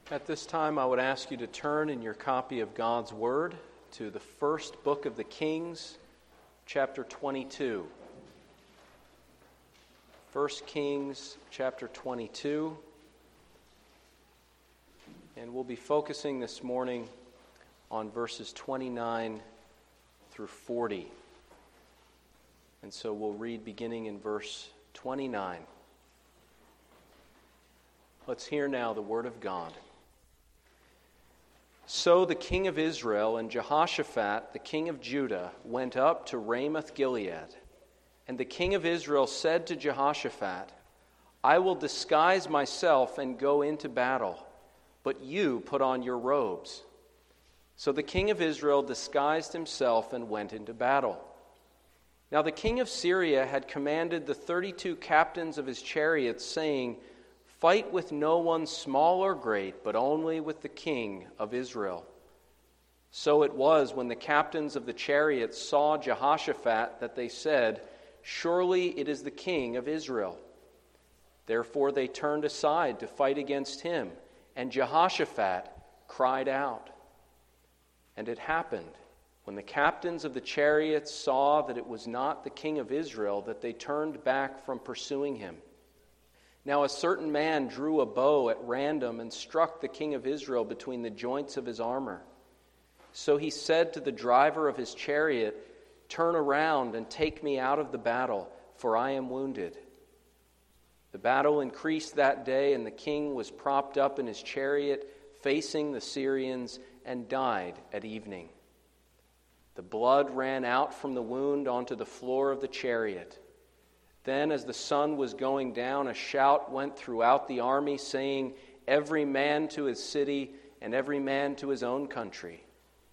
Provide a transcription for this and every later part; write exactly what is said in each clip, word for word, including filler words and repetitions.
At this time, I would ask you to turn in your copy of God's Word to the first book of the Kings, chapter twenty-two. First Kings, chapter twenty-two. And we'll be focusing this morning on verses twenty-nine through forty. And so we'll read beginning in verse twenty-nine. Let's hear now the Word of God. So the king of Israel and Jehoshaphat, the king of Judah, went up to Ramoth-Gilead. And the king of Israel said to Jehoshaphat, I will disguise myself and go into battle, but you put on your robes. So the king of Israel disguised himself and went into battle. Now the king of Syria had commanded the thirty-two captains of his chariots, saying, Fight with no one small or great, but only with the king of Israel. So it was when the captains of the chariots saw Jehoshaphat that they said, Surely it is the king of Israel. Therefore they turned aside to fight against him, and Jehoshaphat cried out. And it happened, when the captains of the chariots saw that it was not the king of Israel, that they turned back from pursuing him. Now a certain man drew a bow at random and struck the king of Israel between the joints of his armor. So he said to the driver of his chariot, Turn around and take me out of the battle, for I am wounded. The battle increased that day, and the king was propped up in his chariot, facing the Syrians, and died at evening. The blood ran out from the wound onto the floor of the chariot. Then, as the sun was going down, a shout went throughout the army, saying, Every man to his city, and every man to his own country.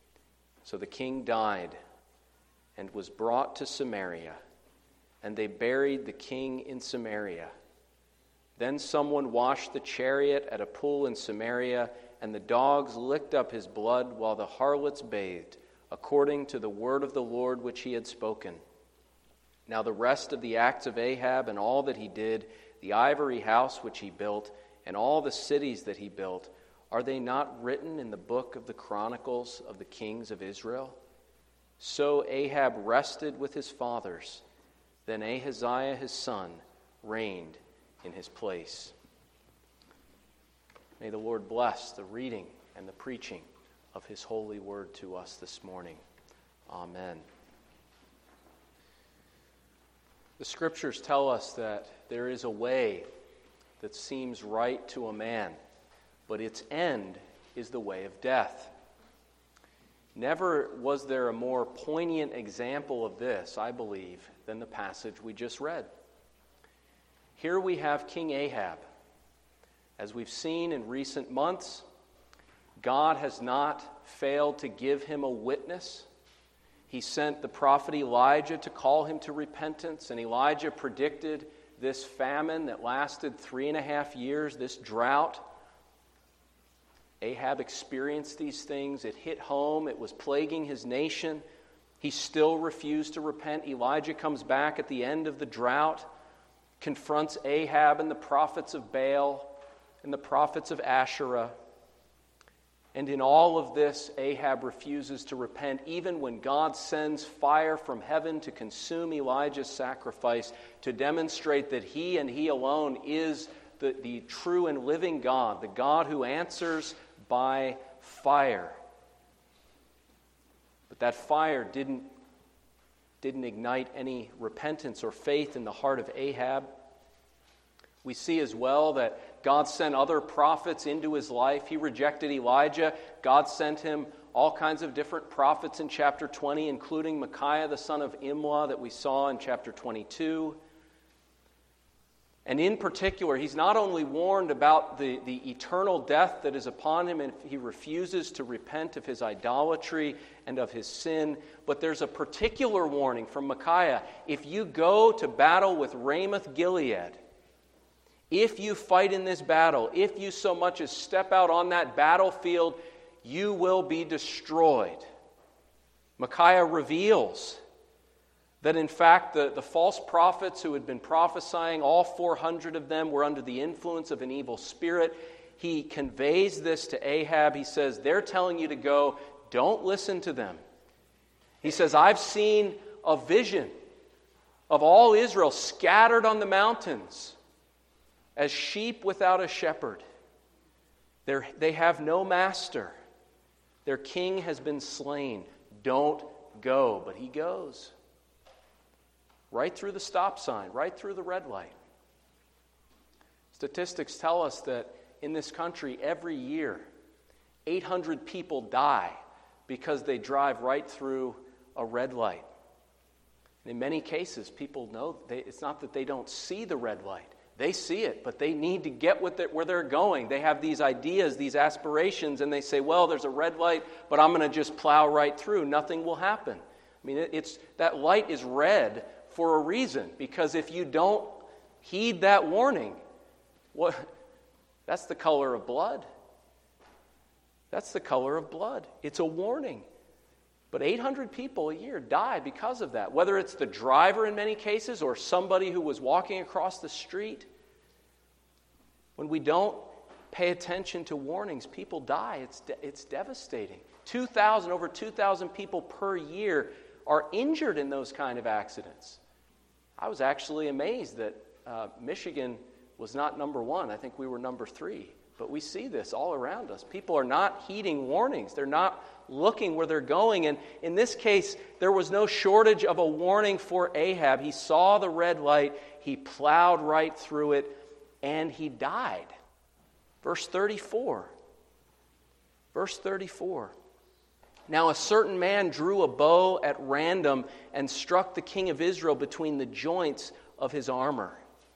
So the king died, and was brought to Samaria, and they buried the king in Samaria. Then someone washed the chariot at a pool in Samaria, and the dogs licked up his blood while the harlots bathed, according to the word of the Lord which he had spoken. Now the rest of the acts of Ahab and all that he did, the ivory house which he built, and all the cities that he built, are they not written in the book of the Chronicles of the kings of Israel? So Ahab rested with his fathers. Then Ahaziah his son reigned in his place. May the Lord bless the reading and the preaching of his holy word to us this morning. Amen. The scriptures tell us that there is a way that seems right to a man, but its end is the way of death. Never was there a more poignant example of this, I believe, than the passage we just read. Here we have King Ahab. As we've seen in recent months, God has not failed to give him a witness. He sent the prophet Elijah to call him to repentance, and Elijah predicted this famine that lasted three and a half years, this drought. Ahab experienced these things. It hit home. It was plaguing his nation. He still refused to repent. Elijah comes back at the end of the drought, confronts Ahab and the prophets of Baal and the prophets of Asherah. And in all of this, Ahab refuses to repent, even when God sends fire from heaven to consume Elijah's sacrifice, to demonstrate that he and he alone is the, the true and living God, the God who answers by fire. But that fire didn't, didn't ignite any repentance or faith in the heart of Ahab. We see as well that God sent other prophets into his life. He rejected Elijah. God sent him all kinds of different prophets in chapter twenty, including Micaiah, the son of Imlah, that we saw in chapter twenty-two. And in particular, he's not only warned about the, the eternal death that is upon him if he refuses to repent of his idolatry and of his sin, but there's a particular warning from Micaiah. If you go to battle with Ramoth-Gilead, if you fight in this battle, if you so much as step out on that battlefield, you will be destroyed. Micaiah reveals that in fact the, the false prophets who had been prophesying, all four hundred of them were under the influence of an evil spirit. he conveys this to Ahab. He says, they're telling you to go. Don't listen to them. He says, I've seen a vision of all Israel scattered on the mountains as sheep without a shepherd. They're, they have no master. Their king has been slain. Don't go. But he goes. Right through the stop sign, right through the red light. Statistics tell us that in this country, every year, eight hundred people die because they drive right through a red light. And in many cases, people know, they, it's not that they don't see the red light. They see it, but they need to get with it where they're going. They have these ideas, these aspirations, and they say, well, there's a red light, but I'm going to just plow right through. Nothing will happen. I mean, it's that light is red for a reason, because if you don't heed that warning, what, that's the color of blood. That's the color of blood. It's a warning. But eight hundred people a year die because of that, whether it's the driver in many cases or somebody who was walking across the street. When we don't pay attention to warnings, people die. It's de- it's devastating. two thousand, over two thousand people per year are injured in those kind of accidents. I was actually amazed that uh, Michigan was not number one. I think we were number three. But we see this all around us. People are not heeding warnings. They're not looking where they're going. And in this case, there was no shortage of a warning for Ahab. He saw the red light. He plowed right through it, and he died. Verse thirty-four. Verse thirty-four. Now a certain man drew a bow at random and struck the king of Israel between the joints of his armor.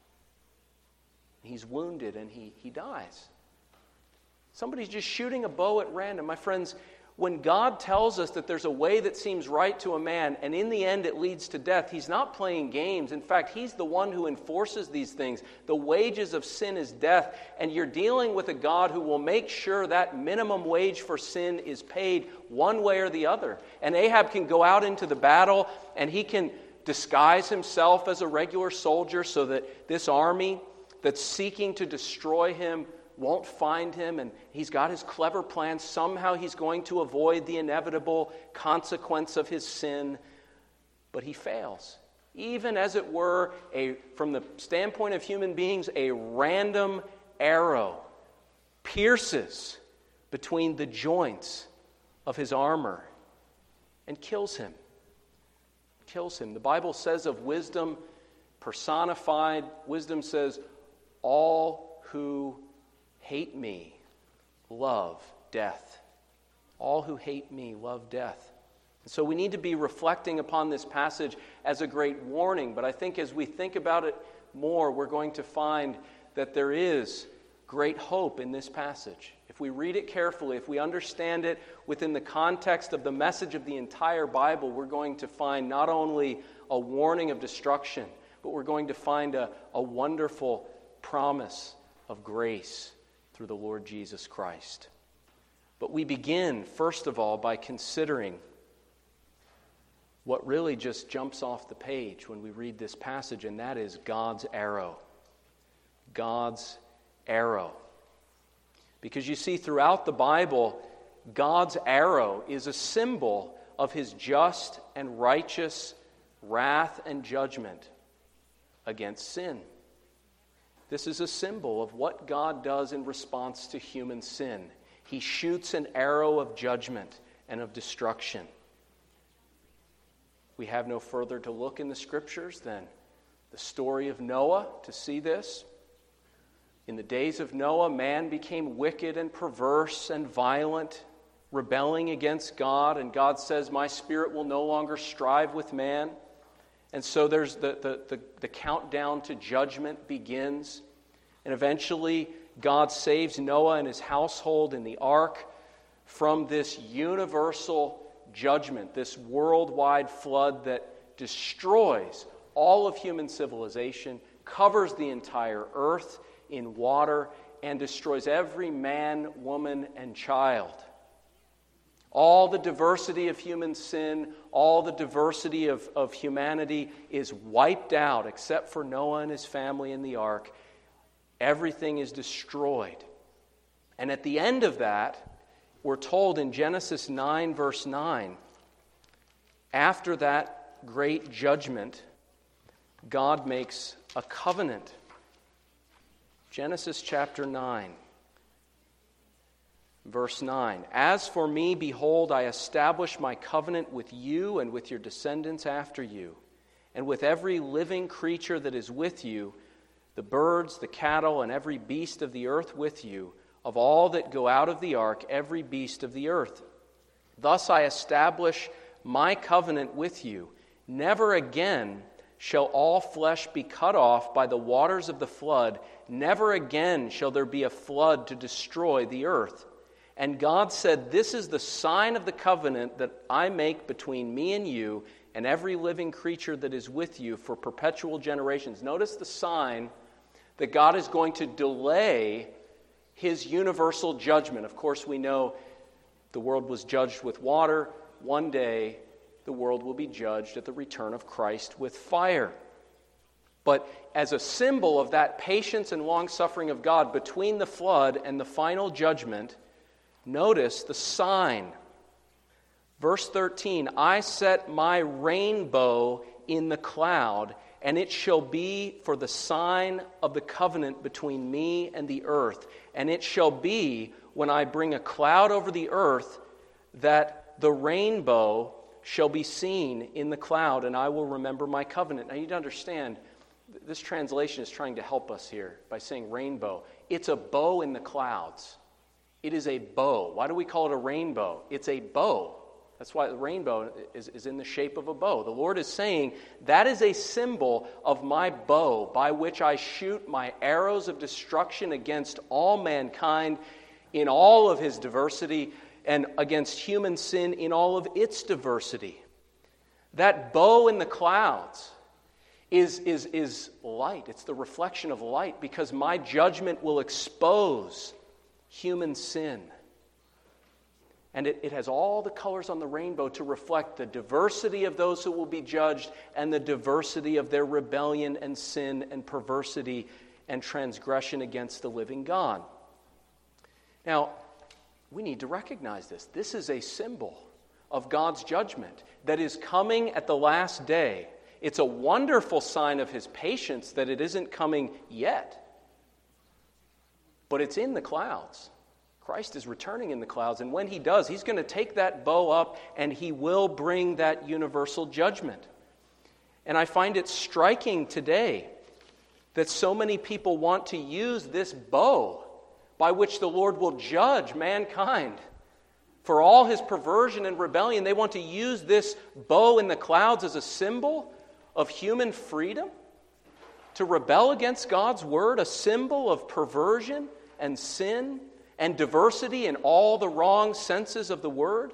He's wounded and he, he dies. Somebody's just shooting a bow at random. My friends, when God tells us that there's a way that seems right to a man, and in the end it leads to death, He's not playing games. In fact, He's the one who enforces these things. The wages of sin is death, and you're dealing with a God who will make sure that minimum wage for sin is paid one way or the other. And Ahab can go out into the battle, and he can disguise himself as a regular soldier so that this army that's seeking to destroy him won't find him, and he's got his clever plan. Somehow he's going to avoid the inevitable consequence of his sin, but he fails. Even as it were, a from the standpoint of human beings, a random arrow pierces between the joints of his armor and kills him. Kills him. The Bible says of wisdom personified, wisdom says, all who hate me love death. All who hate me love death. And so we need to be reflecting upon this passage as a great warning. But I think as we think about it more, we're going to find that there is great hope in this passage. If we read it carefully, if we understand it within the context of the message of the entire Bible, we're going to find not only a warning of destruction, but we're going to find a, a wonderful promise of grace through the Lord Jesus Christ. But we begin, first of all, by considering what really just jumps off the page when we read this passage, and that is God's arrow. God's arrow. Because you see, throughout the Bible, God's arrow is a symbol of His just and righteous wrath and judgment against sin. This is a symbol of what God does in response to human sin. He shoots an arrow of judgment and of destruction. We have no further to look in the Scriptures than the story of Noah to see this. In the days of Noah, man became wicked and perverse and violent, rebelling against God, and God says, my spirit will no longer strive with man. And so there's the, the, the, the countdown to judgment begins. And eventually, God saves Noah and his household in the ark from this universal judgment, this worldwide flood that destroys all of human civilization, covers the entire earth in water, and destroys every man, woman, and child. All the diversity of human sin, all the diversity of, of humanity is wiped out except for Noah and his family in the ark. Everything is destroyed. And at the end of that, we're told in Genesis nine, verse nine, after that great judgment, God makes a covenant. Genesis chapter nine, verse nine. As for me, behold, I establish my covenant with you and with your descendants after you, and with every living creature that is with you, the birds, the cattle, and every beast of the earth with you, of all that go out of the ark, every beast of the earth. Thus I establish my covenant with you. Never again shall all flesh be cut off by the waters of the flood. Never again shall there be a flood to destroy the earth. And God said, this is the sign of the covenant that I make between me and you and every living creature that is with you for perpetual generations. Notice the sign that God is going to delay his universal judgment. Of course, we know the world was judged with water. One day, the world will be judged at the return of Christ with fire. But as a symbol of that patience and long-suffering of God between the flood and the final judgment, notice the sign. Verse thirteen, I set my rainbow in the cloud, and it shall be for the sign of the covenant between me and the earth. And it shall be, when I bring a cloud over the earth, that the rainbow shall be seen in the cloud, and I will remember my covenant. Now you need to understand, this translation is trying to help us here by saying rainbow. It's a bow in the clouds. It is a bow. Why do we call it a rainbow? It's a bow. That's why the rainbow is, is in the shape of a bow. The Lord is saying, that is a symbol of my bow by which I shoot my arrows of destruction against all mankind in all of his diversity and against human sin in all of its diversity. That bow in the clouds is, is, is light. It's the reflection of light because my judgment will expose human sin. And it, it has all the colors on the rainbow to reflect the diversity of those who will be judged and the diversity of their rebellion and sin and perversity and transgression against the living God. Now, we need to recognize this. This is a symbol of God's judgment that is coming at the last day. It's a wonderful sign of his patience that it isn't coming yet. But it's in the clouds. Christ is returning in the clouds, and when he does, he's going to take that bow up and he will bring that universal judgment. And I find it striking today that so many people want to use this bow by which the Lord will judge mankind for all his perversion and rebellion. They want to use this bow in the clouds as a symbol of human freedom, to rebel against God's word, a symbol of perversion and sin and diversity in all the wrong senses of the word.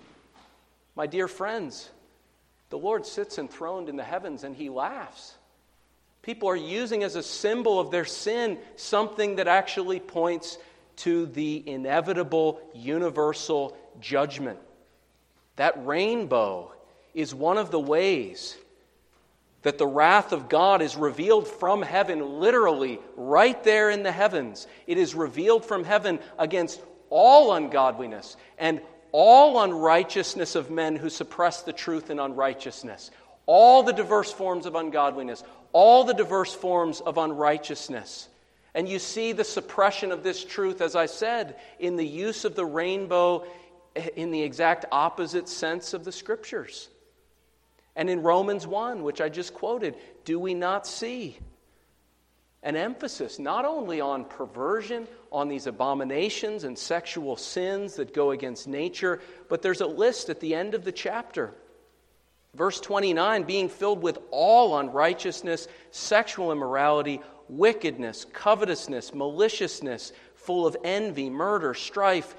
My dear friends, the Lord sits enthroned in the heavens and he laughs. People are using as a symbol of their sin something that actually points to the inevitable universal judgment. That rainbow is one of the ways that the wrath of God is revealed from heaven, literally, right there in the heavens. It is revealed from heaven against all ungodliness and all unrighteousness of men who suppress the truth in unrighteousness. All the diverse forms of ungodliness, all the diverse forms of unrighteousness. And you see the suppression of this truth, as I said, in the use of the rainbow in the exact opposite sense of the Scriptures. And in Romans one, which I just quoted, do we not see an emphasis not only on perversion, on these abominations and sexual sins that go against nature, but there's a list at the end of the chapter. Verse twenty-nine, being filled with all unrighteousness, sexual immorality, wickedness, covetousness, maliciousness, full of envy, murder, strife.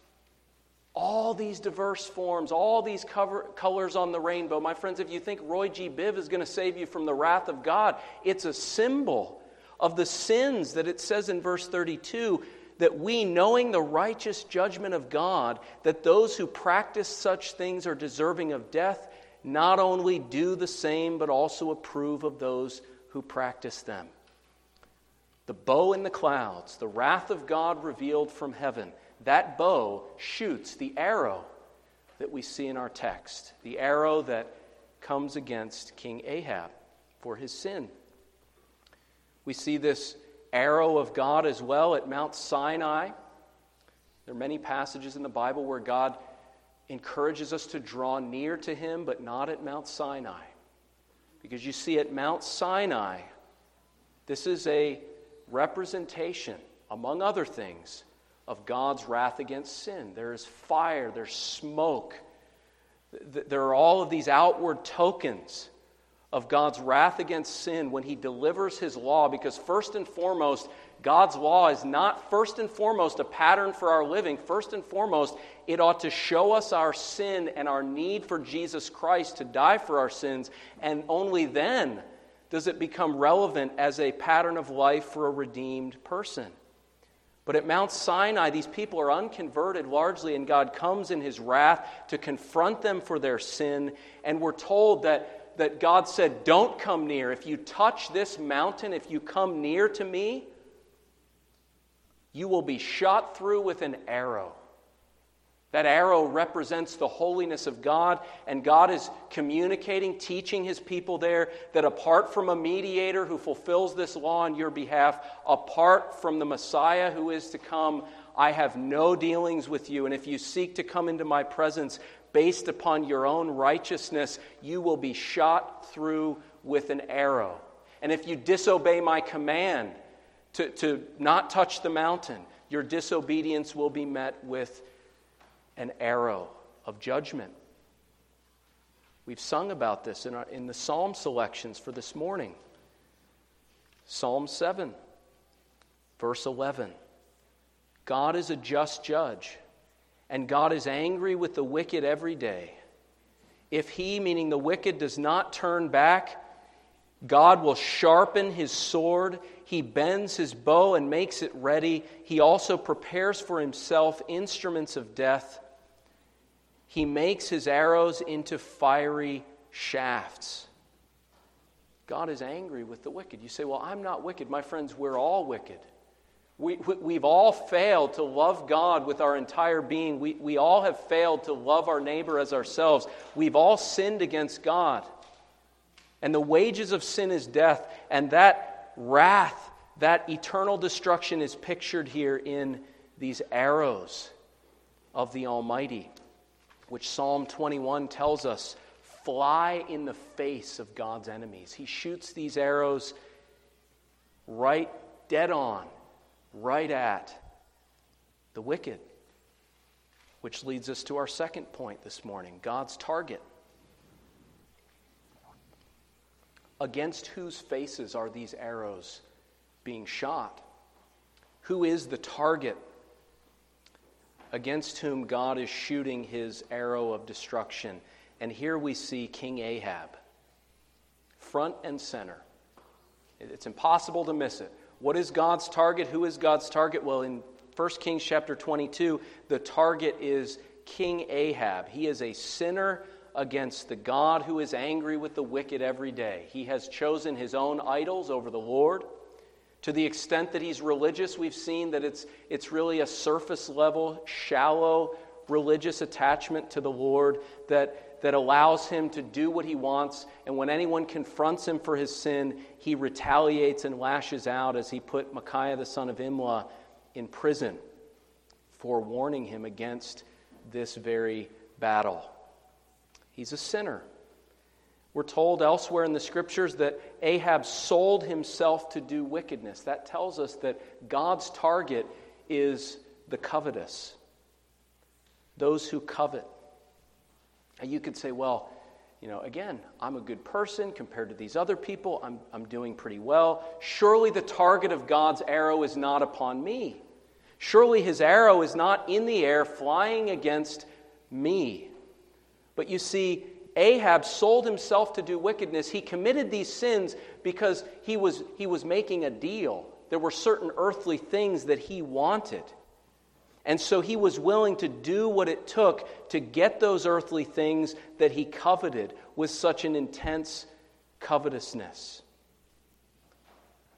All these diverse forms, all these cover, colors on the rainbow. My friends, if you think Roy G. Biv is going to save you from the wrath of God, it's a symbol of the sins that it says in verse thirty-two, that we, knowing the righteous judgment of God, that those who practice such things are deserving of death, not only do the same, but also approve of those who practice them. The bow in the clouds, the wrath of God revealed from heaven. That bow shoots the arrow that we see in our text, the arrow that comes against King Ahab for his sin. We see this arrow of God as well at Mount Sinai. There are many passages in the Bible where God encourages us to draw near to him, but not at Mount Sinai. Because you see, at Mount Sinai, this is a representation, among other things, of God's wrath against sin. There is fire, there's smoke. There are all of these outward tokens of God's wrath against sin when he delivers his law, because first and foremost, God's law is not first and foremost a pattern for our living. First and foremost, it ought to show us our sin and our need for Jesus Christ to die for our sins, and only then does it become relevant as a pattern of life for a redeemed person. But at Mount Sinai, these people are unconverted largely, and God comes in his wrath to confront them for their sin, and we're told that, that God said, don't come near. If you touch this mountain, if you come near to me, you will be shot through with an arrow. That arrow represents the holiness of God, and God is communicating, teaching his people there that apart from a mediator who fulfills this law on your behalf, apart from the Messiah who is to come, I have no dealings with you. And if you seek to come into my presence based upon your own righteousness, you will be shot through with an arrow. And if you disobey my command to, to not touch the mountain, your disobedience will be met with an arrow of judgment. We've sung about this in, our, in the psalm selections for this morning. Psalm seven, verse eleven. God is a just judge, and God is angry with the wicked every day. If he, meaning the wicked, does not turn back, God will sharpen his sword. He bends his bow and makes it ready. He also prepares for himself instruments of death. He makes his arrows into fiery shafts. God is angry with the wicked. You say, well, I'm not wicked. My friends, we're all wicked. We, we, we've all failed to love God with our entire being. We, we all have failed to love our neighbor as ourselves. We've all sinned against God. And the wages of sin is death. And that wrath, that eternal destruction is pictured here in these arrows of the Almighty, which Psalm twenty-one tells us fly in the face of God's enemies. He shoots these arrows right dead on, right at the wicked, which leads us to our second point this morning, God's target. Against whose faces are these arrows being shot? Who is the target against whom God is shooting his arrow of destruction? And here we see King Ahab, front and center. It's impossible to miss it. What is God's target? Who is God's target? Well, in First Kings chapter twenty-two, the target is King Ahab. He is a sinner against the God who is angry with the wicked every day. He has chosen his own idols over the Lord. To the extent that he's religious, we've seen that it's, it's really a surface level, shallow religious attachment to the Lord that, that allows him to do what he wants. And when anyone confronts him for his sin, he retaliates and lashes out, as he put Micaiah the son of Imlah in prison for warning him against this very battle. He's a sinner. We're told elsewhere in the Scriptures that Ahab sold himself to do wickedness. That tells us that God's target is the covetous, those who covet. And you could say, well, you know, again, I'm a good person compared to these other people. I'm, I'm doing pretty well. Surely the target of God's arrow is not upon me. Surely his arrow is not in the air flying against me. But you see, Ahab sold himself to do wickedness. He committed these sins because he was, he was making a deal. There were certain earthly things that he wanted. And so he was willing to do what it took to get those earthly things that he coveted with such an intense covetousness.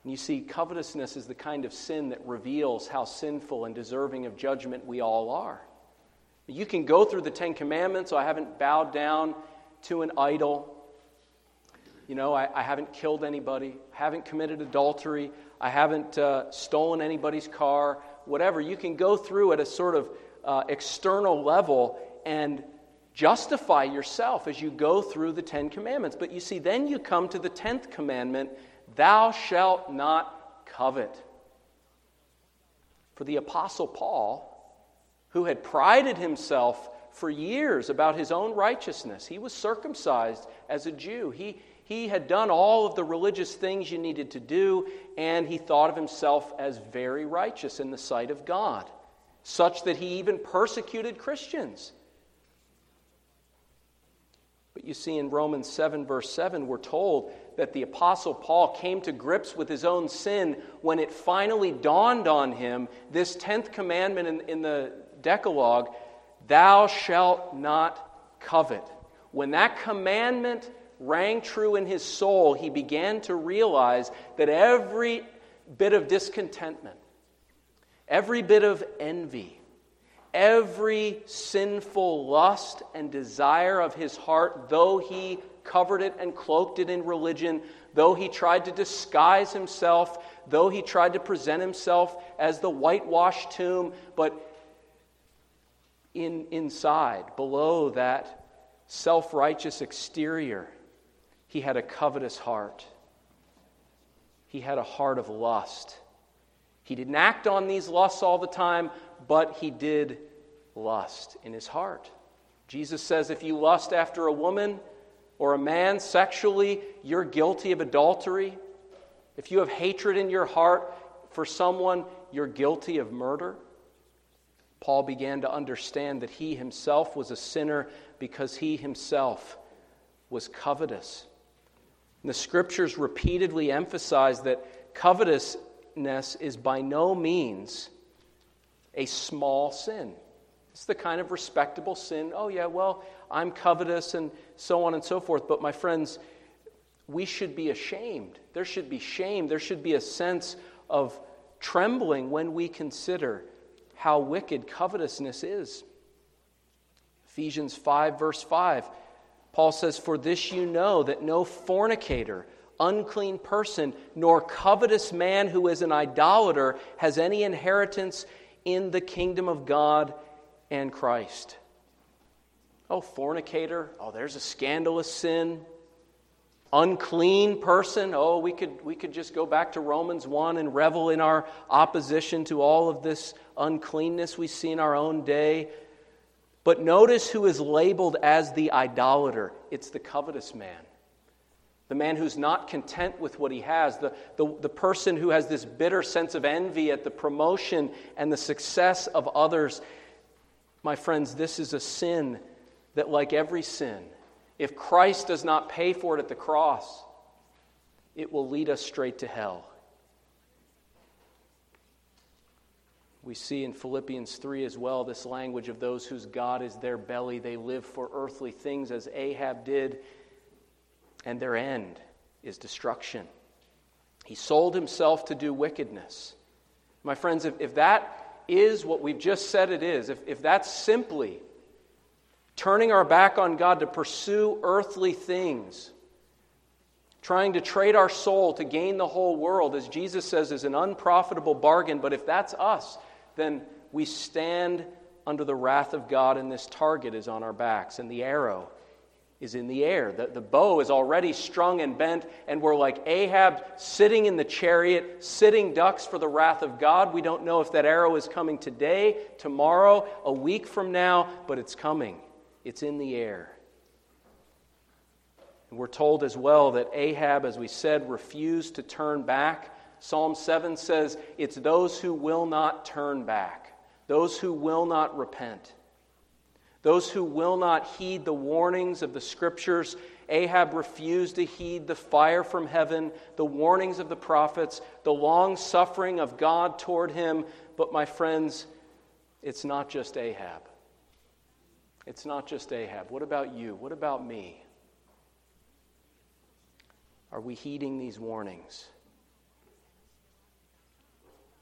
And you see, covetousness is the kind of sin that reveals how sinful and deserving of judgment we all are. You can go through the Ten Commandments. So I haven't bowed down to an idol. You know, I, I haven't killed anybody. I haven't committed adultery. I haven't uh, stolen anybody's car. Whatever. You can go through at a sort of uh, external level and justify yourself as you go through the Ten Commandments. But you see, then you come to the tenth commandment, thou shalt not covet. For the Apostle Paul, who had prided himself for years about his own righteousness, he was circumcised as a Jew. He, he had done all of the religious things you needed to do, and he thought of himself as very righteous in the sight of God, such that he even persecuted Christians. But you see, in Romans seven, verse seven, we're told that the Apostle Paul came to grips with his own sin when it finally dawned on him, this tenth commandment in, in the Decalogue, thou shalt not covet. When that commandment rang true in his soul, he began to realize that every bit of discontentment, every bit of envy, every sinful lust and desire of his heart, though he covered it and cloaked it in religion, though he tried to disguise himself, though he tried to present himself as the whitewashed tomb, but in inside, below that self-righteous exterior, he had a covetous heart. He had a heart of lust. He didn't act on these lusts all the time, but he did lust in his heart. Jesus says if you lust after a woman or a man sexually, you're guilty of adultery. If you have hatred in your heart for someone, you're guilty of murder. Paul began to understand that he himself was a sinner because he himself was covetous. And the Scriptures repeatedly emphasize that covetousness is by no means a small sin. It's the kind of respectable sin. Oh yeah, well, I'm covetous and so on and so forth. But my friends, we should be ashamed. There should be shame. There should be a sense of trembling when we consider how wicked covetousness is. Ephesians five, verse five, Paul says, for this you know, that no fornicator, unclean person, nor covetous man who is an idolater has any inheritance in the kingdom of God and Christ. Oh, fornicator, oh, there's a scandalous sin. Unclean person, oh, we could we could just go back to Romans one and revel in our opposition to all of this uncleanness we see in our own day. But notice who is labeled as the idolater. It's the covetous man. The man who's not content with what he has. The, the, the person who has this bitter sense of envy at the promotion and the success of others. My friends, this is a sin that, like every sin, if Christ does not pay for it at the cross, it will lead us straight to hell. We see in Philippians three as well this language of those whose God is their belly. They live for earthly things as Ahab did, and their end is destruction. He sold himself to do wickedness. My friends, if, if that is what we've just said it is, if, if that's simply turning our back on God to pursue earthly things, trying to trade our soul to gain the whole world, as Jesus says, is an unprofitable bargain. But if that's us, then we stand under the wrath of God, and this target is on our backs, and the arrow is in the air. The, the bow is already strung and bent, and we're like Ahab sitting in the chariot, sitting ducks for the wrath of God. We don't know if that arrow is coming today, tomorrow, a week from now, but it's coming. It's in the air. And we're told as well that Ahab, as we said, refused to turn back. Psalm seven says it's those who will not turn back, those who will not repent, those who will not heed the warnings of the Scriptures. Ahab refused to heed the fire from heaven, the warnings of the prophets, the long suffering of God toward him. But my friends, it's not just Ahab. It's not just Ahab. What about you? What about me? Are we heeding these warnings?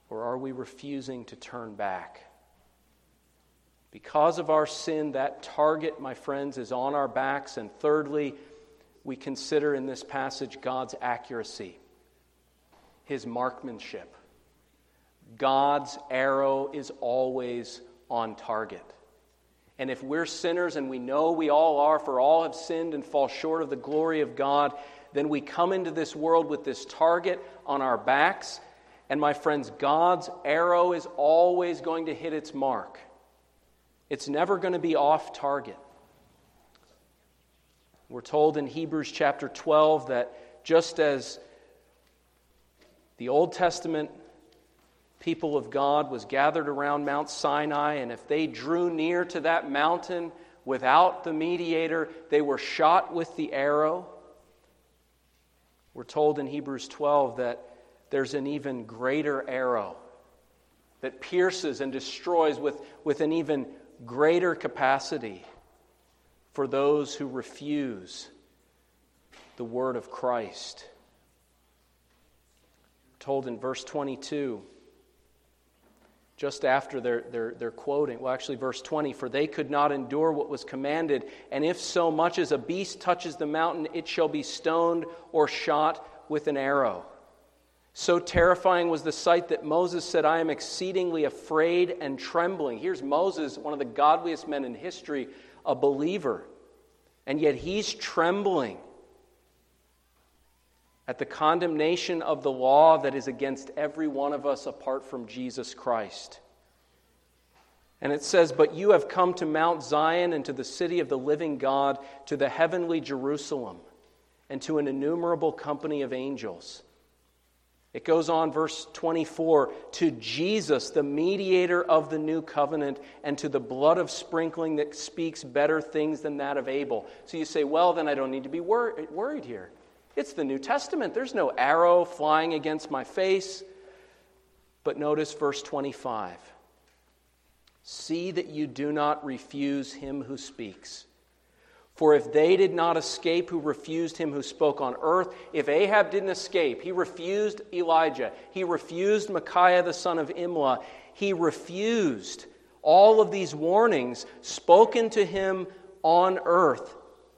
Or are we refusing to turn back? Because of our sin, that target, my friends, is on our backs. And thirdly, we consider in this passage God's accuracy, His marksmanship. God's arrow is always on target. And if we're sinners, and we know we all are, for all have sinned and fall short of the glory of God, then we come into this world with this target on our backs. And my friends, God's arrow is always going to hit its mark. It's never going to be off target. We're told in Hebrews chapter twelve that just as the Old Testament people of God was gathered around Mount Sinai, and if they drew near to that mountain without the mediator, they were shot with the arrow. We're told in Hebrews twelve that there's an even greater arrow that pierces and destroys with, with an even greater capacity for those who refuse the word of Christ. We're told in verse twenty-two, just after they're, they're, they're quoting, well actually verse twenty, for they could not endure what was commanded, and if so much as a beast touches the mountain, it shall be stoned or shot with an arrow. So terrifying was the sight that Moses said, I am exceedingly afraid and trembling. Here's Moses, one of the godliest men in history, a believer. And yet he's trembling at the condemnation of the law that is against every one of us apart from Jesus Christ. And it says, but you have come to Mount Zion and to the city of the living God, to the heavenly Jerusalem, and to an innumerable company of angels. It goes on, verse twenty-four, to Jesus, the mediator of the new covenant, and to the blood of sprinkling that speaks better things than that of Abel. So you say, well, then I don't need to be wor- worried here. It's the New Testament. There's no arrow flying against my face. But notice verse twenty-five. See that you do not refuse him who speaks. For if they did not escape who refused him who spoke on earth, if Ahab didn't escape, he refused Elijah, he refused Micaiah the son of Imlah, he refused all of these warnings spoken to him on earth.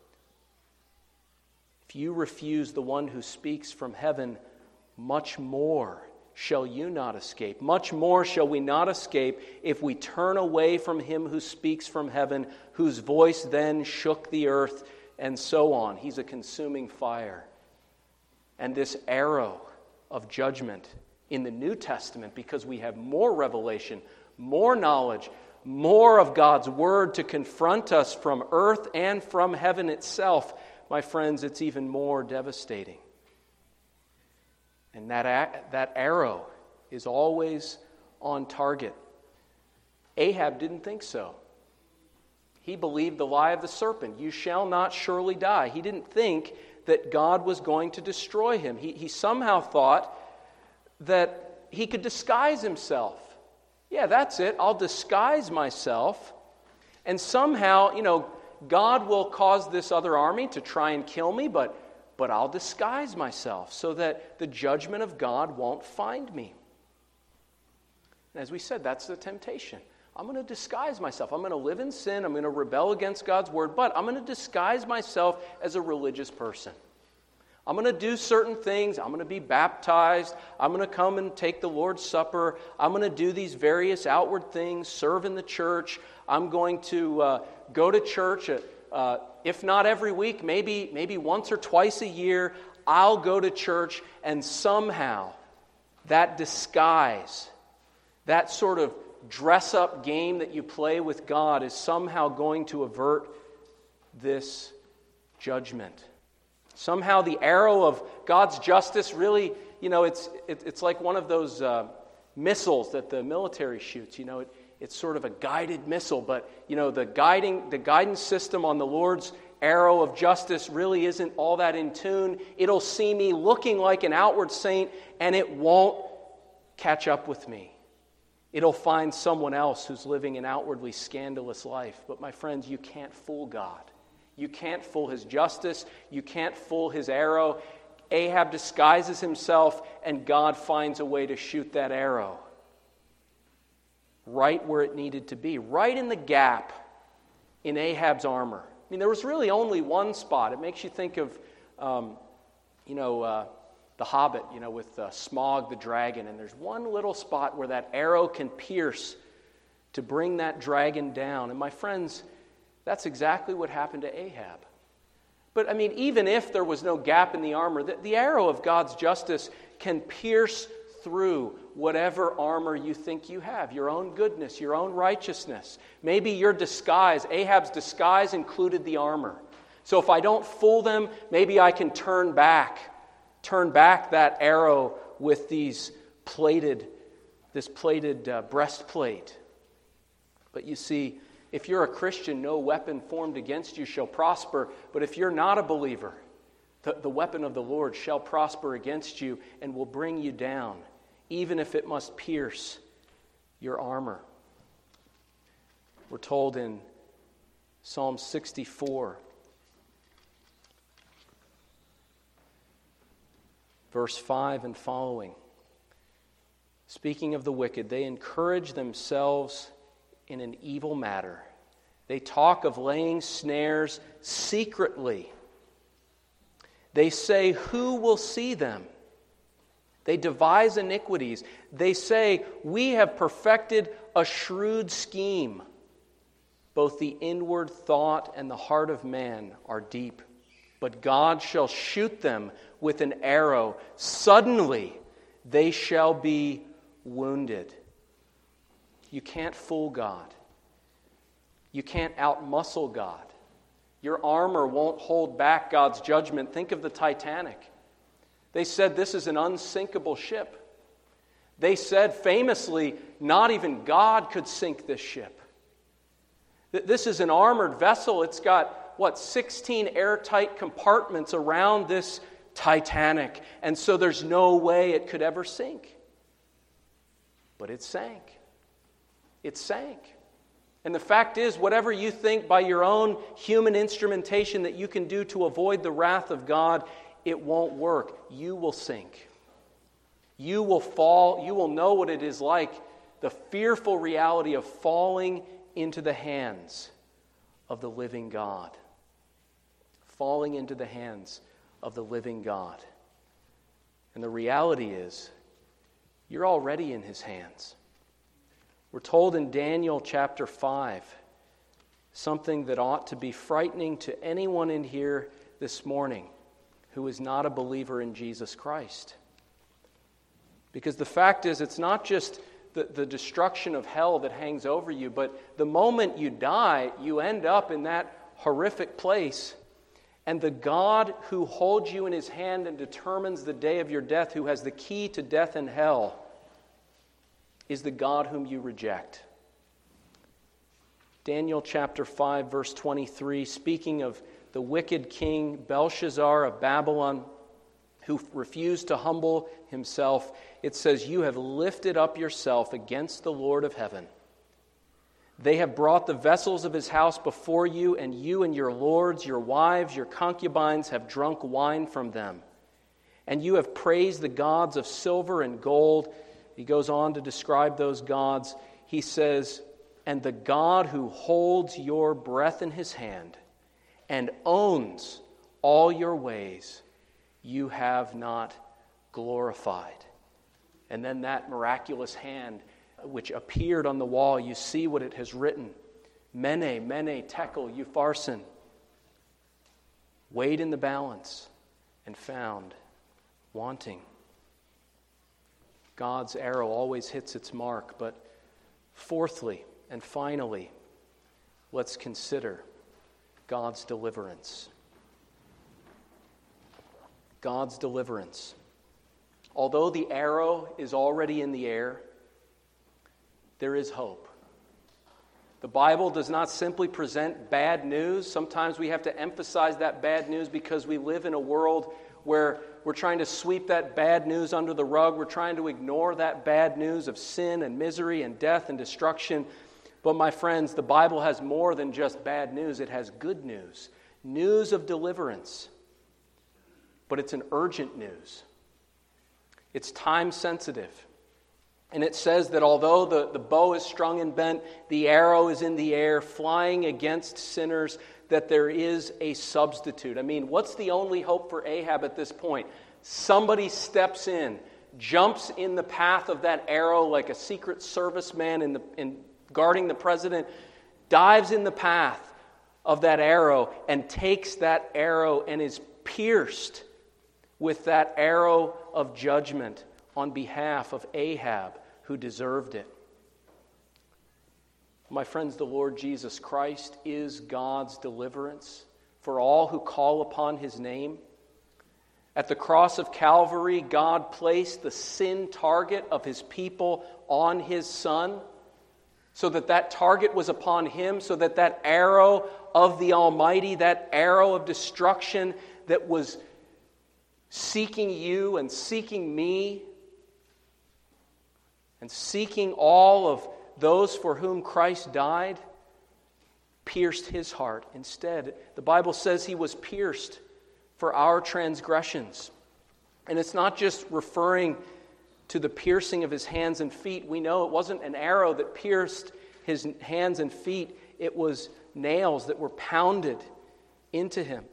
If you refuse the one who speaks from heaven, much more shall you not escape. Much more shall we not escape if we turn away from him who speaks from heaven, whose voice then shook the earth, and so on. He's a consuming fire. And this arrow of judgment in the New Testament, because we have more revelation, more knowledge, more of God's word to confront us from earth and from heaven itself, my friends, it's even more devastating. And that, that arrow is always on target. Ahab didn't think so. He believed the lie of the serpent. You shall not surely die. He didn't think that God was going to destroy him. He, he somehow thought that he could disguise himself. Yeah, that's it. I'll disguise myself. And somehow, you know, God will cause this other army to try and kill me, but But I'll disguise myself so that the judgment of God won't find me. And as we said, that's the temptation. I'm going to disguise myself. I'm going to live in sin. I'm going to rebel against God's word, but I'm going to disguise myself as a religious person. I'm going to do certain things. I'm going to be baptized. I'm going to come and take the Lord's Supper. I'm going to do these various outward things, serve in the church. I'm going to uh, go to church at Uh, if not every week, maybe maybe once or twice a year, I'll go to church, and somehow that disguise, that sort of dress-up game that you play with God is somehow going to avert this judgment. Somehow the arrow of God's justice really, you know, it's it, it's like one of those uh, missiles that the military shoots, you know, it, It's sort of a guided missile, but you know the guiding the guidance system on the Lord's arrow of justice really isn't all that in tune. It'll see me looking like an outward saint, and it won't catch up with me. It'll find someone else who's living an outwardly scandalous life. But my friends, you can't fool God. You can't fool his justice. You can't fool his arrow. Ahab disguises himself, and God finds a way to shoot that arrow. right where it needed to be, right in the gap in Ahab's armor. I mean, there was really only one spot. It makes you think of, um, you know, uh, The Hobbit, you know, with uh, Smaug the dragon, and there's one little spot where that arrow can pierce to bring that dragon down. And my friends, that's exactly what happened to Ahab. But, I mean, even if there was no gap in the armor, the, the arrow of God's justice can pierce through whatever armor you think you have, your own goodness, your own righteousness. Maybe your disguise, Ahab's disguise included the armor. So if I don't fool them, maybe I can turn back, turn back that arrow with these plated, this plated uh, breastplate. But you see, if you're a Christian, no weapon formed against you shall prosper. But if you're not a believer, the, the weapon of the Lord shall prosper against you and will bring you down, even if it must pierce your armor. We're told in Psalm sixty-four, verse five and following, speaking of the wicked, they encourage themselves in an evil matter. They talk of laying snares secretly. They say, who will see them? They devise iniquities. They say, we have perfected a shrewd scheme. Both the inward thought and the heart of man are deep. But God shall shoot them with an arrow. Suddenly they shall be wounded. You can't fool God. You can't outmuscle God. Your armor won't hold back God's judgment. Think of the Titanic. They said this is an unsinkable ship. They said famously, not even God could sink this ship. This is an armored vessel. It's got, what, sixteen airtight compartments around this Titanic. And so there's no way it could ever sink. But it sank. It sank. And the fact is, whatever you think by your own human instrumentation that you can do to avoid the wrath of God, it won't work. You will sink. You will fall. You will know what it is like, the fearful reality of falling into the hands of the living God. Falling into the hands of the living God. And the reality is, you're already in His hands. We're told in Daniel chapter five something that ought to be frightening to anyone in here this morning who is not a believer in Jesus Christ. Because the fact is, it's not just the, the destruction of hell that hangs over you, but the moment you die, you end up in that horrific place. And the God who holds you in His hand and determines the day of your death, who has the key to death and hell, is the God whom you reject. Daniel chapter five, verse twenty-three, speaking of the wicked king Belshazzar of Babylon, who refused to humble himself, it says, you have lifted up yourself against the Lord of heaven. They have brought the vessels of His house before you, and you and your lords, your wives, your concubines have drunk wine from them. And you have praised the gods of silver and gold. He goes on to describe those gods. He says, and the God who holds your breath in His hand and owns all your ways, you have not glorified. And then that miraculous hand which appeared on the wall, you see what it has written. Mene, mene, tekel, upharsin. Weighed in the balance and found wanting. God's arrow always hits its mark. But fourthly and finally, let's consider God's deliverance. God's deliverance. Although the arrow is already in the air, there is hope. The Bible does not simply present bad news. Sometimes we have to emphasize that bad news because we live in a world where we're trying to sweep that bad news under the rug. We're trying to ignore that bad news of sin and misery and death and destruction. But my friends, the Bible has more than just bad news. It has good news. News of deliverance. But it's an urgent news. It's time sensitive. And it says that although the, the bow is strung and bent, the arrow is in the air, flying against sinners, that there is a substitute. I mean, what's the only hope for Ahab at this point? Somebody steps in, jumps in the path of that arrow like a Secret Service man in, the, in guarding the president, dives in the path of that arrow and takes that arrow and is pierced with that arrow of judgment on behalf of Ahab, who deserved it. My friends, the Lord Jesus Christ is God's deliverance for all who call upon His name. At the cross of Calvary, God placed the sin target of His people on His Son, so that that target was upon Him, so that that arrow of the Almighty, that arrow of destruction that was seeking you and seeking me and seeking all of those for whom Christ died, pierced His heart. Instead, the Bible says He was pierced for our transgressions. And it's not just referring to the piercing of His hands and feet. We know it wasn't an arrow that pierced His hands and feet. It was nails that were pounded into Him.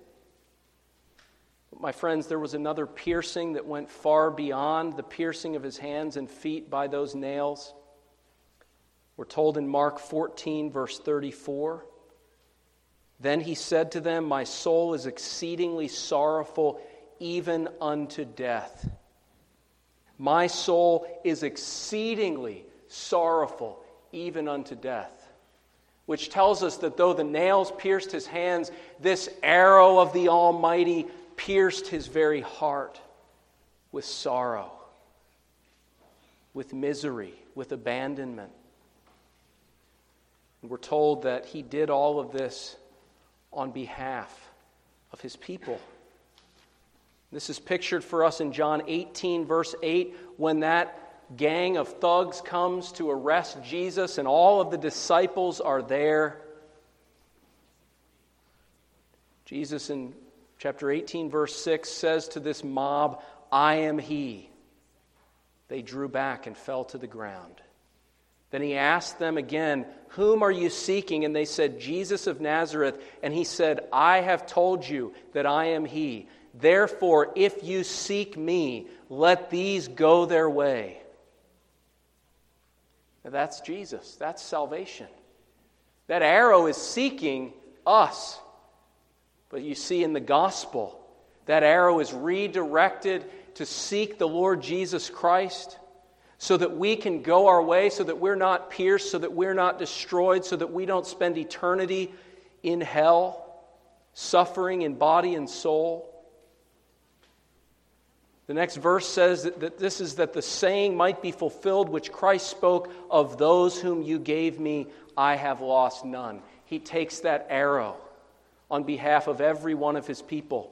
My friends, there was another piercing that went far beyond the piercing of His hands and feet by those nails. We're told in Mark fourteen, verse thirty-four, "Then He said to them, 'My soul is exceedingly sorrowful, even unto death.'" My soul is exceedingly sorrowful, even unto death. Which tells us that though the nails pierced His hands, this arrow of the Almighty pierced His very heart with sorrow, with misery, with abandonment. And we're told that He did all of this on behalf of His people. This is pictured for us in John eighteen, verse eight, when that gang of thugs comes to arrest Jesus and all of the disciples are there. Jesus in chapter eighteen, verse six says to this mob, "I am He." They drew back and fell to the ground. Then He asked them again, "Whom are you seeking?" And they said, "Jesus of Nazareth." And He said, "I have told you that I am He. Therefore, if you seek Me, let these go their way." Now, that's Jesus. That's salvation. That arrow is seeking us. But you see in the gospel, that arrow is redirected to seek the Lord Jesus Christ, so that we can go our way, so that we're not pierced, so that we're not destroyed, so that we don't spend eternity in hell, suffering in body and soul. The next verse says that, that this is that the saying might be fulfilled which Christ spoke, "Of those whom you gave me, I have lost none." He takes that arrow on behalf of every one of His people.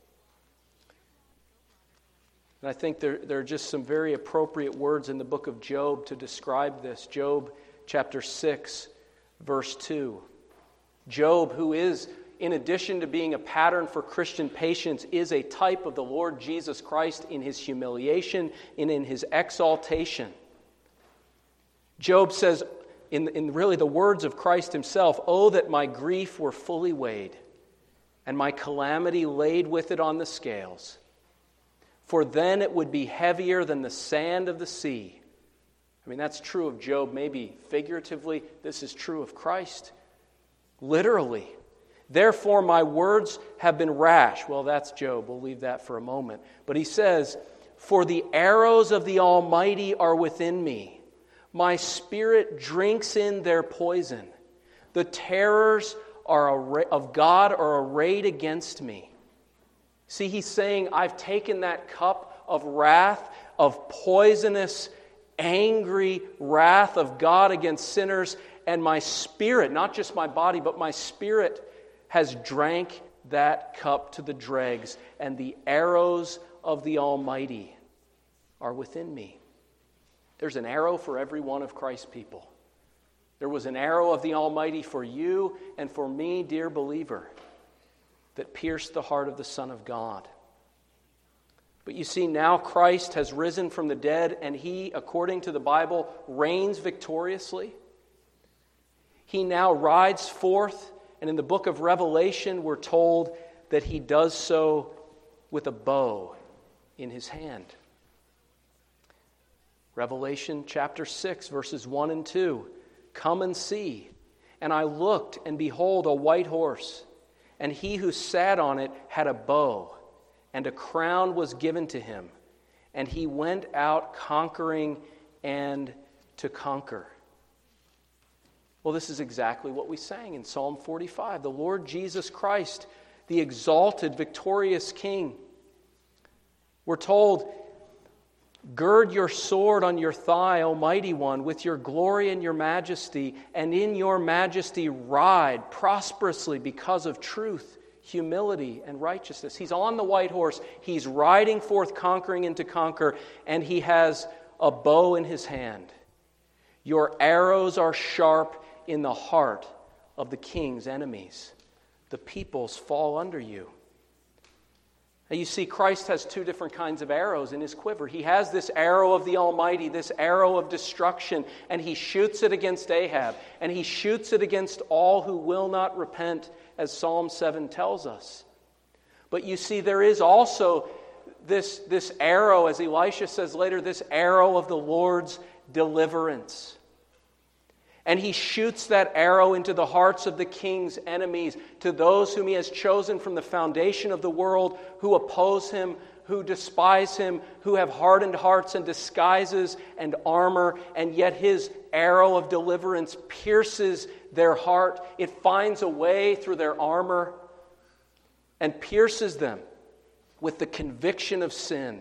And I think there, there are just some very appropriate words in the book of Job to describe this. Job chapter six, verse two. Job, who is, in addition to being a pattern for Christian patience, is a type of the Lord Jesus Christ in His humiliation and in His exaltation. Job says, in, in really the words of Christ Himself, "Oh, that my grief were fully weighed, and my calamity laid with it on the scales. For then it would be heavier than the sand of the sea." I mean, that's true of Job, maybe figuratively. This is true of Christ, literally. "Therefore my words have been rash." Well, that's Job. We'll leave that for a moment. But he says, "For the arrows of the Almighty are within me. My spirit drinks in their poison. The terrors are of God are arrayed against me." See, he's saying, I've taken that cup of wrath, of poisonous, angry wrath of God against sinners, and my spirit, not just my body, but my spirit has drank that cup to the dregs, and the arrows of the Almighty are within me. There's an arrow for every one of Christ's people. There was an arrow of the Almighty for you and for me, dear believer, that pierced the heart of the Son of God. But you see, now Christ has risen from the dead, and he, according to the Bible, reigns victoriously. He now rides forth, and in the book of Revelation, we're told that he does so with a bow in his hand. Revelation chapter six, verses one and two. Come and see. And I looked, and behold, a white horse, and he who sat on it had a bow, and a crown was given to him, and he went out conquering and to conquer. Well, this is exactly what we sang in Psalm forty-five. The Lord Jesus Christ, the exalted, victorious King. We're told, gird your sword on your thigh, O mighty one, with your glory and your majesty, and in your majesty ride prosperously because of truth, humility, and righteousness. He's on the white horse. He's riding forth conquering and to conquer, and he has a bow in his hand. Your arrows are sharp in the heart of the king's enemies. The peoples fall under you. Now you see, Christ has two different kinds of arrows in his quiver. He has this arrow of the Almighty, this arrow of destruction, and he shoots it against Ahab, and he shoots it against all who will not repent, as Psalm seven tells us. But you see, there is also this, this arrow, as Elisha says later, this arrow of the Lord's deliverance. And he shoots that arrow into the hearts of the king's enemies, to those whom he has chosen from the foundation of the world, who oppose him, who despise him, who have hardened hearts and disguises and armor, and yet his arrow of deliverance pierces their heart. It finds a way through their armor and pierces them with the conviction of sin.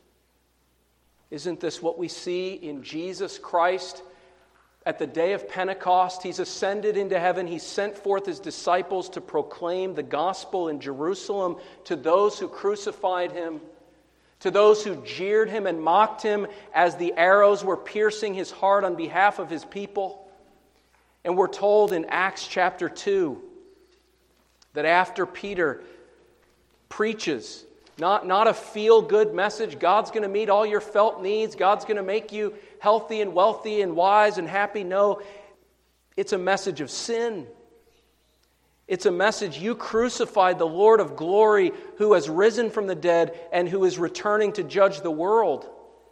Isn't this what we see in Jesus Christ? At the day of Pentecost, he's ascended into heaven. He sent forth his disciples to proclaim the gospel in Jerusalem to those who crucified him, to those who jeered him and mocked him as the arrows were piercing his heart on behalf of his people. And we're told in Acts chapter two that after Peter preaches Not, not a feel-good message, God's going to meet all your felt needs, God's going to make you healthy and wealthy and wise and happy. No, it's a message of sin. It's a message, you crucified the Lord of glory who has risen from the dead and who is returning to judge the world.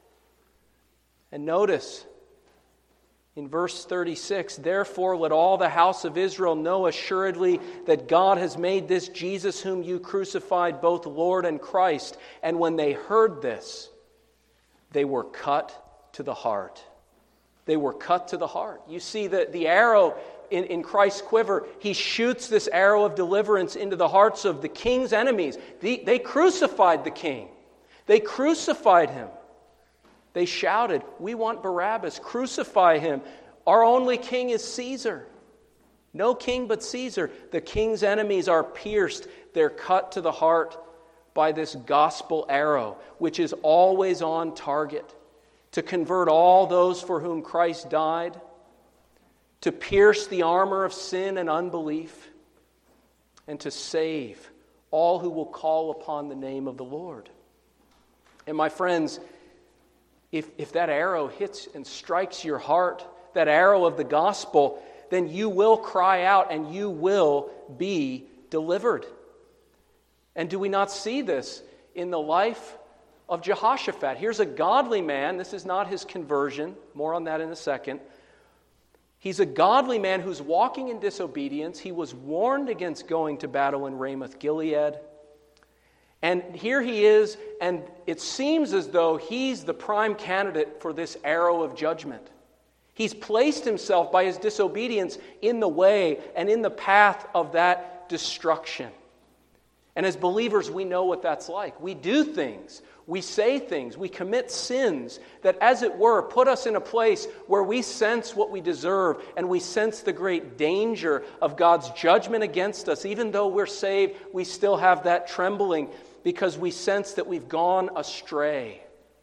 And notice, in verse thirty-six, therefore let all the house of Israel know assuredly that God has made this Jesus whom you crucified both Lord and Christ. And when they heard this, they were cut to the heart. They were cut to the heart. You see the, the arrow in, in Christ's quiver, he shoots this arrow of deliverance into the hearts of the king's enemies. The, they crucified the king. They crucified him. They shouted, we want Barabbas, crucify him. Our only king is Caesar. No king but Caesar. The king's enemies are pierced. They're cut to the heart by this gospel arrow, which is always on target, to convert all those for whom Christ died, to pierce the armor of sin and unbelief, and to save all who will call upon the name of the Lord. And my friends, If, if that arrow hits and strikes your heart, that arrow of the gospel, then you will cry out and you will be delivered. And do we not see this in the life of Jehoshaphat? Here's a godly man. This is not his conversion. More on that in a second. He's a godly man who's walking in disobedience. He was warned against going to battle in Ramoth Gilead. And here he is, and it seems as though he's the prime candidate for this arrow of judgment. He's placed himself by his disobedience in the way and in the path of that destruction. And as believers, we know what that's like. We do things, we say things, we commit sins that, as it were, put us in a place where we sense what we deserve and we sense the great danger of God's judgment against us. Even though we're saved, we still have that trembling because we sense that we've gone astray.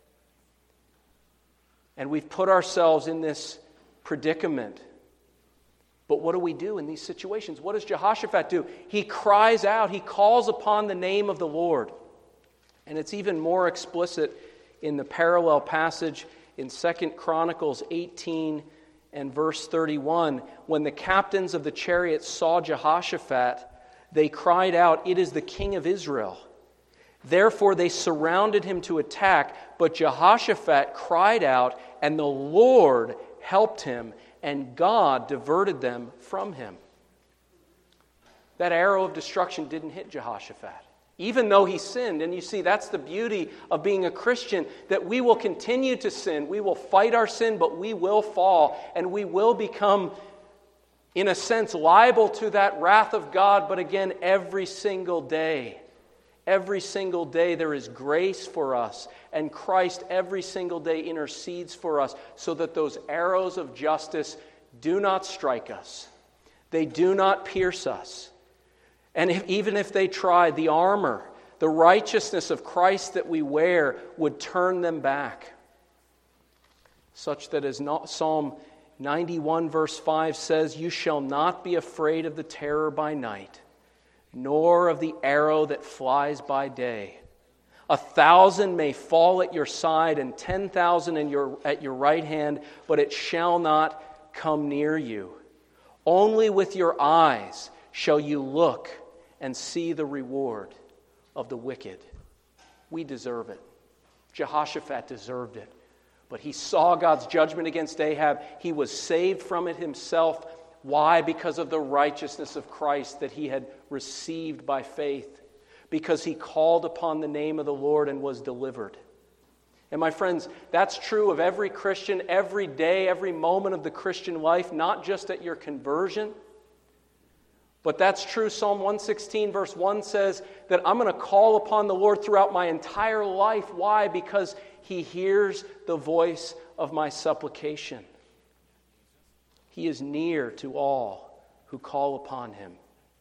And we've put ourselves in this predicament. But what do we do in these situations? What does Jehoshaphat do? He cries out, he calls upon the name of the Lord. And it's even more explicit in the parallel passage in Second Chronicles eighteen and verse thirty-one. When the captains of the chariots saw Jehoshaphat, they cried out, "It is the king of Israel." Therefore they surrounded him to attack, but Jehoshaphat cried out, and the Lord helped him, and God diverted them from him. That arrow of destruction didn't hit Jehoshaphat, even though he sinned. And you see, that's the beauty of being a Christian, that we will continue to sin. We will fight our sin, but we will fall, and we will become, in a sense, liable to that wrath of God. But again, every single day, every single day there is grace for us, and Christ every single day intercedes for us so that those arrows of justice do not strike us. They do not pierce us. And if, even if they tried, the armor, the righteousness of Christ that we wear would turn them back. Such that as not, Psalm ninety-one verse five says, "You shall not be afraid of the terror by night, nor of the arrow that flies by day. A thousand may fall at your side and ten thousand in your, at your right hand, but it shall not come near you. Only with your eyes shall you look and see the reward of the wicked." We deserve it. Jehoshaphat deserved it. But he saw God's judgment against Ahab. He was saved from it himself. Why? Because of the righteousness of Christ that he had received by faith. Because he called upon the name of the Lord and was delivered. And my friends, that's true of every Christian, every day, every moment of the Christian life, not just at your conversion. But that's true. Psalm one sixteen verse one says that I'm going to call upon the Lord throughout my entire life. Why? Because he hears the voice of my supplication. He is near to all who call upon him.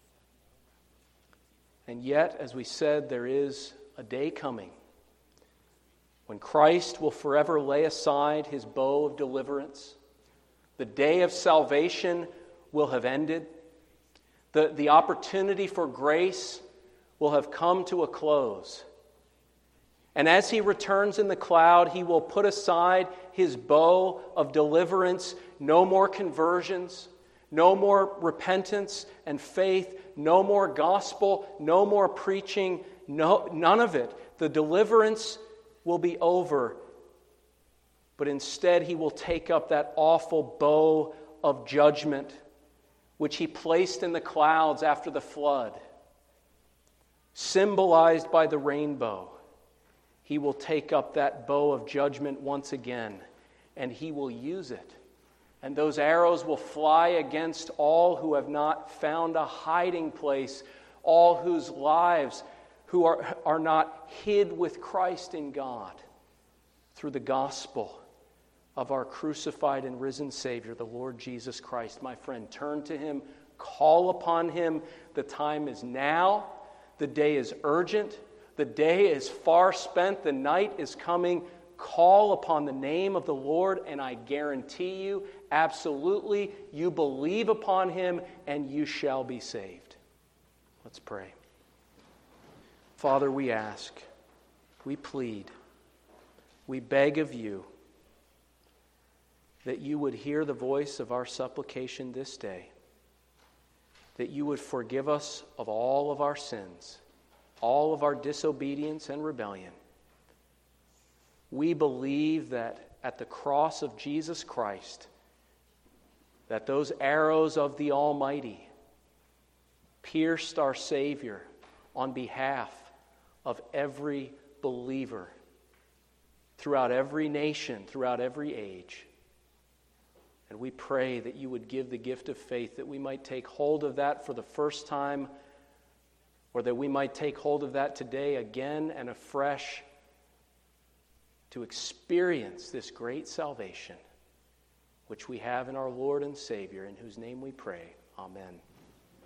And yet, as we said, there is a day coming when Christ will forever lay aside his bow of deliverance. The day of salvation will have ended. The, the opportunity for grace will have come to a close. And as he returns in the cloud, he will put aside his bow of deliverance. No more conversions, no more repentance and faith, no more gospel, no more preaching, no, none of it. The deliverance will be over. But instead, he will take up that awful bow of judgment, which he placed in the clouds after the flood, symbolized by the rainbow. He will take up that bow of judgment once again, and he will use it. And those arrows will fly against all who have not found a hiding place, all whose lives who are, are not hid with Christ in God through the gospel of our crucified and risen Savior, the Lord Jesus Christ. My friend, turn to him, call upon him. The time is now. The day is urgent. The day is far spent. The night is coming. Call upon the name of the Lord, and I guarantee you, absolutely, you believe upon him, and you shall be saved. Let's pray. Father, we ask, we plead, we beg of you that you would hear the voice of our supplication this day, that you would forgive us of all of our sins, all of our disobedience and rebellion. We believe that at the cross of Jesus Christ, that those arrows of the Almighty pierced our Savior on behalf of every believer throughout every nation, throughout every age. And we pray that you would give the gift of faith, that we might take hold of that for the first time, or that we might take hold of that today again and afresh to experience this great salvation which we have in our Lord and Savior, in whose name we pray. Amen.